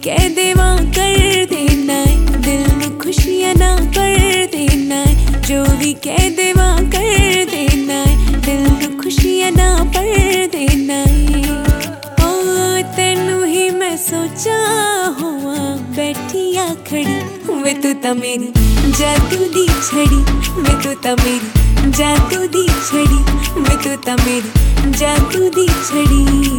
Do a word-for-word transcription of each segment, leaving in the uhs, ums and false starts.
कह देवा कर देना है, दिल में खुशियां ना कर देना है। जो भी कह देवा कर देना है, दिल में खुशियां ना पर देना है। ओ तेनू ही मैं सोचा हुआ बैठिया खड़ी, वे तू ता मेरी जादू दी छड़ी, वे तू ता मेरी जादू दी छड़ी, वे तू ता मेरी जादू दी छड़ी।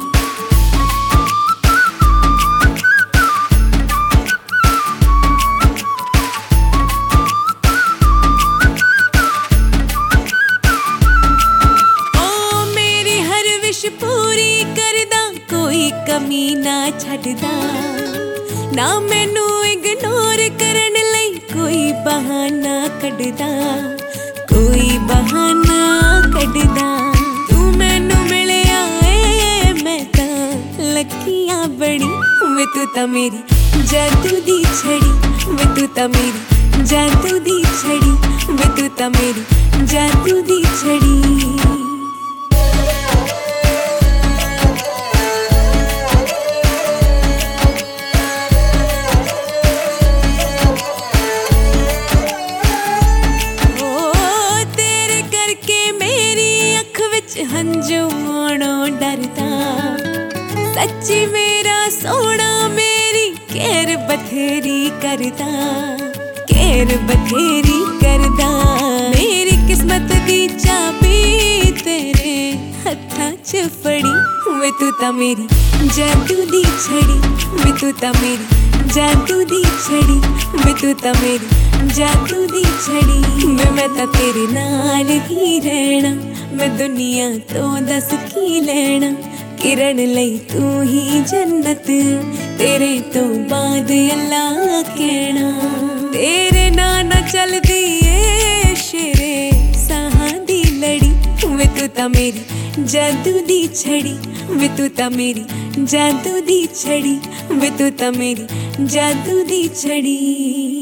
पूरी करदा कोई कमी ना छड्डदा, ना मैनू इग्नोर करन लई कोई बहाना कड्डदा, कोई बहाना कड्डदा। तू मैनू मिलिया ए मैं तां लक्कियां बड़ी, वे तू तां मेरी जादू दी छड़ी, वे तू तां मेरी जादू दी छड़ी, वे तू तां मेरी जादू दी छड़ी। हंजू मोड़ो डरदा, सच्ची मेरा सोना मेरी केर बथेरी करदा, केर बथेरी करदा। मेरी किस्मत दी चाबी तेरे हत्थां च फड़ी, वे तू ता मेरी जादू दी छड़ी, वे तू ता मेरी जादू दी छड़ी, वे तू ता मेरी जादू दी छड़ी। वे मैं ता तेरे नाल ही रहना, मैं दुनिया तो दस की लेना। किरण लई तू ही जन्नत, तेरे तो बाद अल्लाह कहना। तेरे नाना चलदी ए शेरे साहां दी लड़ी, वे तू ता मेरी जादू दी छड़ी, वे तू ता मेरी जादू दी छड़ी, वे तू ता मेरी जादू दी छड़ी।